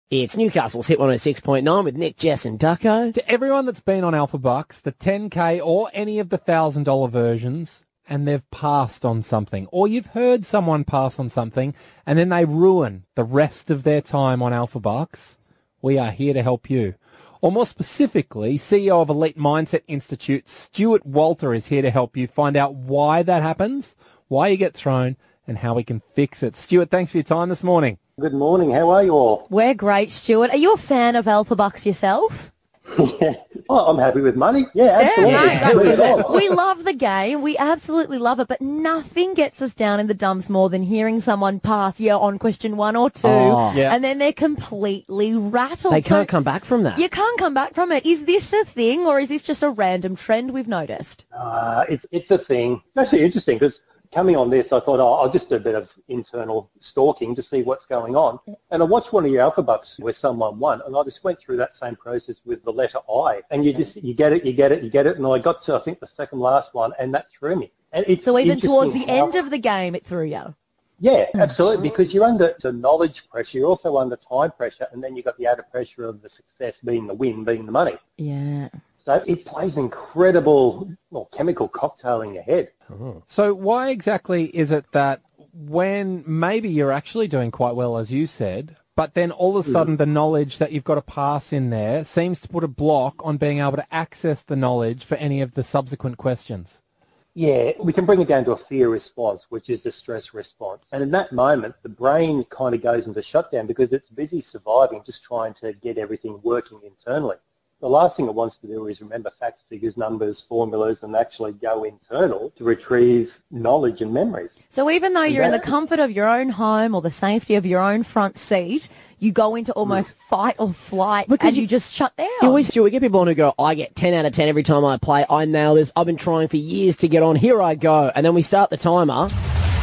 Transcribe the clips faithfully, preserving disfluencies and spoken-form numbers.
It's Newcastle's Hit one oh six point nine with Nick, Jess and Ducko. To everyone that's been on Alpha Bucks, the ten K or any of the one thousand dollars versions, and they've passed on something, or you've heard someone pass on something, and then they ruin the rest of their time on Alpha Bucks, we are here to help you. Or more specifically, C E O of Elite Mindset Institute, Stuart Walter, is here to help you find out why that happens, why you get thrown, and how we can fix it. Stuart, thanks for your time this morning. Good morning. How are you all? We're great, Stuart. Are you a fan of Alpha Bucks yourself? Yeah. Oh, I'm happy with money. Yeah, absolutely. Yeah, Really mate, are. we love the game. We absolutely love it, but nothing gets us down in the dumps more than hearing someone pass yeah on question one or two, Oh. Yeah. and then they're completely rattled. They So can't come back from that. You can't come back from it. Is this a thing, or is this just a random trend we've noticed? Uh, it's it's a thing. It's actually interesting because coming on this, I thought, oh, I'll just do a bit of internal stalking to see what's going on. And I watched one of your Alpha Bucks where someone won, and I just went through that same process with the letter I. And you just, you get it, you get it, you get it. And I got to, I think, the second last one, and that threw me. And it's So even towards the interesting how- end of the game, it threw you. Yeah, absolutely, because you're under the knowledge pressure, you're also under time pressure, and then you've got the added pressure of the success being the win, being the money. Yeah. So it plays an incredible well, chemical cocktail in your head. So why exactly is it that when maybe you're actually doing quite well, as you said, but then all of a sudden the knowledge that you've got to pass in there seems to put a block on being able to access the knowledge for any of the subsequent questions? Yeah, we can bring it down to a fear response, which is the stress response. And in that moment, the brain kind of goes into shutdown because it's busy surviving, just trying to get everything working internally. The last thing it wants to do is remember facts, figures, numbers, formulas, and actually go internal to retrieve knowledge and memories. So even though you're in the that- comfort of your own home or the safety of your own front seat, you go into almost fight or flight Because and you- you just shut down. You always do. We get people on who go, I get ten out of ten every time I play. I nail this. I've been trying for years to get on. Here I go. And then we start the timer,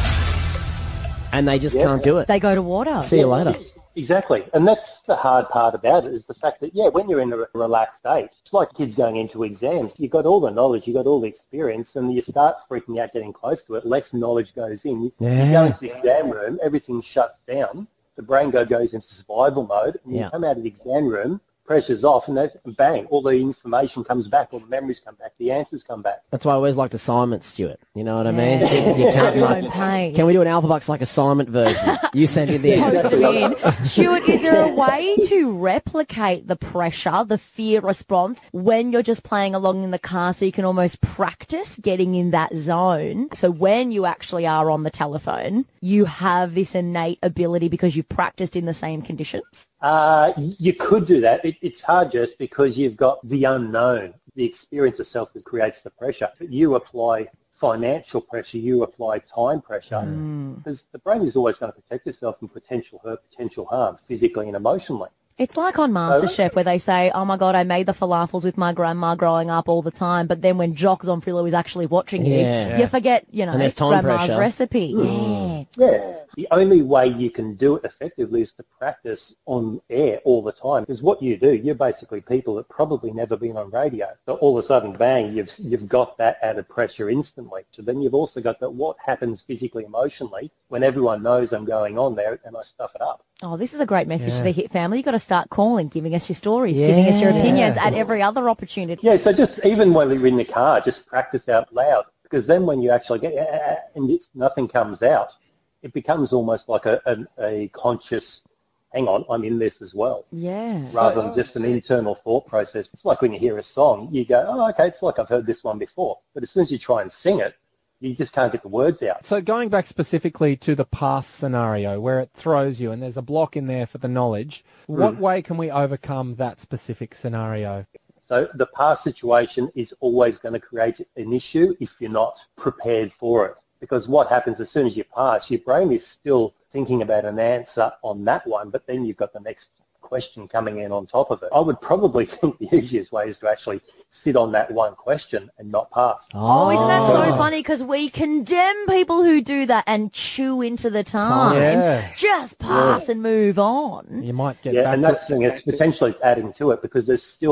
and they just Yeah. can't do it. They go to water. See you later. Exactly. And that's the hard part about it, is the fact that, yeah, when you're in a relaxed state, it's like kids going into exams. You've got all the knowledge, you've got all the experience, and you start freaking out getting close to it, less knowledge goes in. You, you Yeah. go into the exam room, everything shuts down, the brain go, goes into survival mode, and Yeah. you come out of the exam room, pressure's off, and, that, and bang, all the information comes back, all the memories come back, the answers come back. That's why I always liked assignments, Stuart. You know what I mean? Yeah. You can't At your like, own pace. can we do an Alpha Bucks like assignment version? You send in the Post answers. them in. Stuart, is there a way to replicate the pressure, the fear response, when you're just playing along in the car so you can almost practice getting in that zone? So when you actually are on the telephone, you have this innate ability because you've practiced in the same conditions? Uh, you could do that. It, it's hard just because you've got the unknown. The experience itself that creates the pressure. You apply financial pressure, you apply time pressure, because the brain is always going to protect itself from potential hurt, potential harm, physically and emotionally. It's like on MasterChef where they say, oh my God, I made the falafels with my grandma growing up all the time. But then when Jock Zonfrillo is actually watching you, Yeah. you forget, you know, And there's time grandma's pressure. recipe. Yeah. Yeah. The only way you can do it effectively is to practice on air all the time. Because what you do, you're basically people that probably never been on radio. So all of a sudden, bang, you've you've got that added pressure instantly. So then you've also got that what happens physically, emotionally, when everyone knows I'm going on there and I stuff it up. Oh, this is a great message Yeah. to the Hit family. You've got to start calling, giving us your stories, giving us your Yeah. opinions at every other opportunity. Yeah, so just even when you're in the car, just practice out loud. Because then when you actually get, "Ah," and it's, nothing comes out, it becomes almost like a, a, a conscious, hang on, I'm in this as well. Yeah. Rather than just an internal thought process. It's like when you hear a song, you go, oh, okay, it's like I've heard this one before. But as soon as you try and sing it, you just can't get the words out. So going back specifically to the past scenario where it throws you and there's a block in there for the knowledge, what way can we overcome that specific scenario? So the past situation is always going to create an issue if you're not prepared for it. Because what happens as soon as you pass, your brain is still thinking about an answer on that one, but then you've got the next question coming in on top of it. I would probably think the easiest way is to actually sit on that one question and not pass. Oh, isn't that so funny? Because we condemn people who do that and chew into the time. Yeah. Just pass and move on. You might get Yeah, back and to that's the thing, it's potentially adding to it because there's still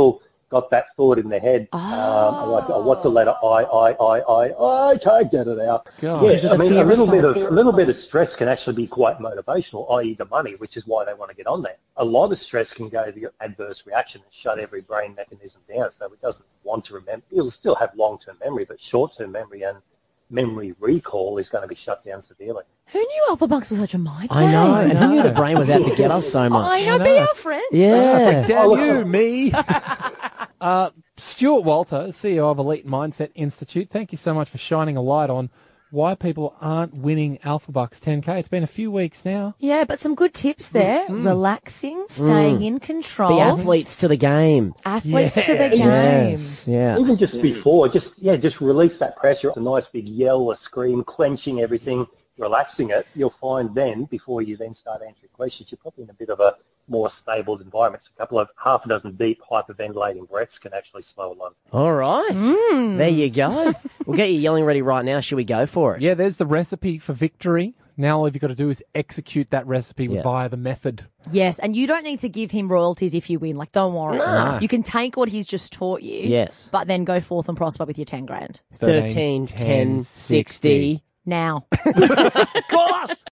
got that thought in their head. Oh. Um, like, oh, what's the letter I, I, I, I, I can't get it out. God. Yeah, I mean, a little bit of a little bit of stress can actually be quite motivational, that is the money, which is why they want to get on there. A lot of stress can go to the adverse reaction and shut every brain mechanism down, so it doesn't want to remember. It'll still have long-term memory, but short-term memory and memory recall is going to be shut down severely. Who knew Alpha Bucks was such a mind I know, game? and who knew the brain was out to get us so much? I know, I be know. our friend. Yeah. Damn you, me. uh, Stuart Walter, C E O of Elite Mindset Institute, thank you so much for shining a light on why people aren't winning Alpha Bucks ten K. It's been a few weeks now. Yeah, but some good tips there. Relaxing, staying in control. The athletes to the game. Athletes to the game. Yes, yeah. Even just before, just yeah, just release that pressure. A nice big yell, a scream, clenching everything, relaxing it. You'll find then, before you then start answering questions, you're probably in a bit of a more stable environment. So a couple of half a dozen deep hyperventilating breaths can actually slow a lot. All right. There you go. We'll get you yelling ready right now. Should we go for it? Yeah, there's the recipe for victory. Now all you've got to do is execute that recipe Yeah. via the method. Yes, and you don't need to give him royalties if you win. Like, don't worry. No. You can take what he's just taught you. Yes. But then go forth and prosper with your ten grand. thirteen, ten, sixty. Now. Call us.